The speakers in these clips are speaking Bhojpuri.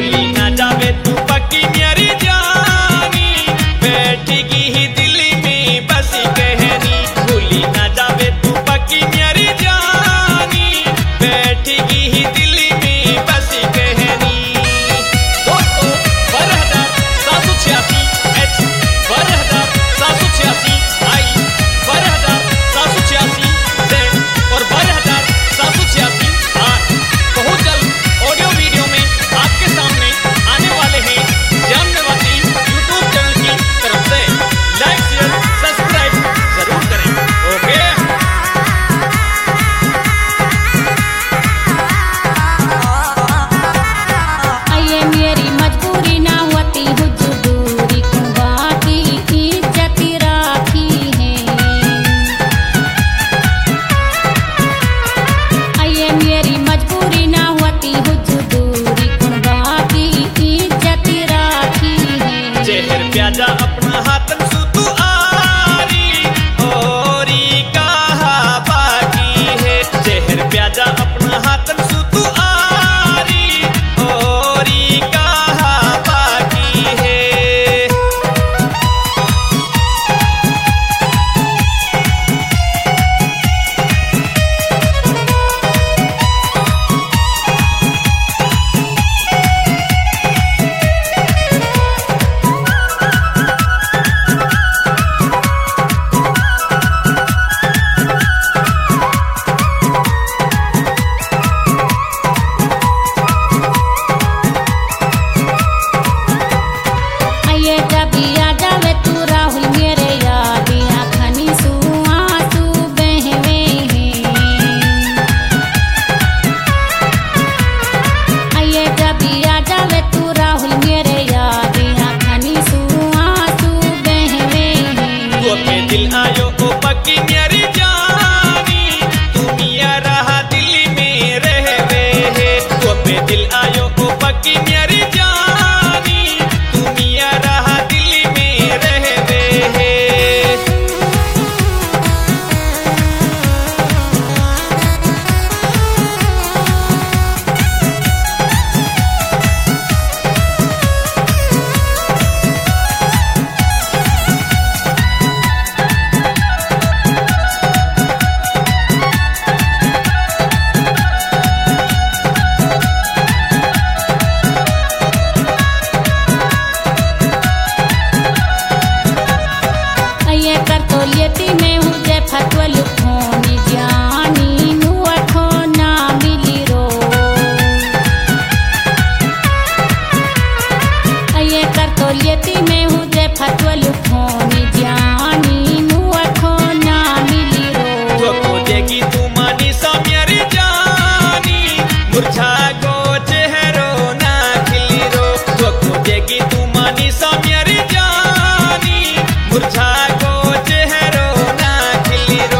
भूली ना जावे तू पक्की मेरी जानी, बैठेगी ही दिल में बस कहनी। भूली ना जावे तू पक्की मेरी जानी, बैठेगी ही दिल में बस कहनी। दोस्तों 12,786 H 12,786 I 12,786 Z और 12,786 R बहुत जल्द ऑडियो वीडियो में आपके सामने आने वाले हैं। जामनवासी यूट्यूब चैनल की तरफ से लाइक शेयर सब्सक्राइब जरूर करें। ओके आइए मेरी मजबूरी ना होती हुजूरी कुंबा की इज्जत राखी है। आइए मेरी मजबूरी ना होती हुजूरी कुंबा की इज्जत राखी है। जहर प्याजा अपना हाथन सुतु आरी औरी कहा बाकी है। जहर प्याजा अपना हाथन सुतु आरी औरी कहा बाकी है। आइए कभी आ जावे तू राहुल मेरे याद आखनी आंसू बहवे हैं। आइए कभी आ जावे तू राहुल मेरे याद आखनी आंसू बहवे हैं। तू अपने दिल आयो ओ पक्की मेरी जानी, तू मिया रहा दिल में रहवे है। तू अपने दिल आयो ओ पक्की मेरी जानी, तू मिया रहा दिल में रहवे है। आइए कर तो लेती में हूँ जे फतवल खोनी जानी नुआ खोना मिली रो। आइए कर तो लेती में हूँ जे फतवल खोनी जानी नुआ खोना मिली रो। तो खोजेगी तू मानी सा मेरी जानी, मुरझा गो चेहरो ना खिली रो। तो खोजेगी तू मानी सा मेरी जानी, मुरझा गो चेहरो ना खिली रो।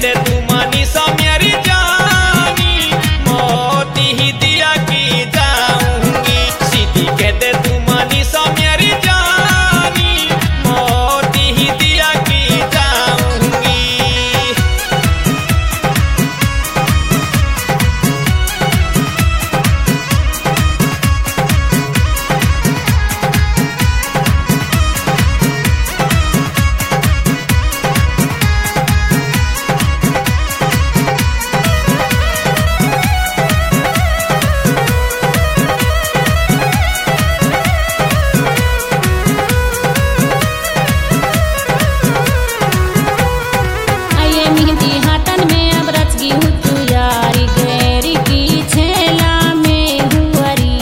कहते तू मानी सा मेरी जानी मोती ही दिया की जाऊंगी सीधी कहते तू मानी सा मेरी जानी मोती ही दिया की जाऊंगी। आइए मेहंदी हाटन में अब रच गई हूँ तू यारी गैरी की छेला में हुआरी।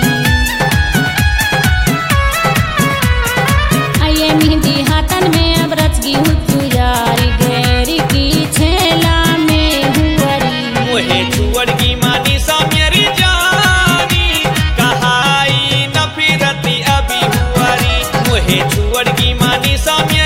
आइए मेहंदी हाटन में अब रच गई हूँ तू यारी गैरी की छेला में हुआरी। मोहे छुअड़ की मानी सा मेरी जानी कहाई न फिरती अभी हुआरी मोहे छुअड़ की मानी सा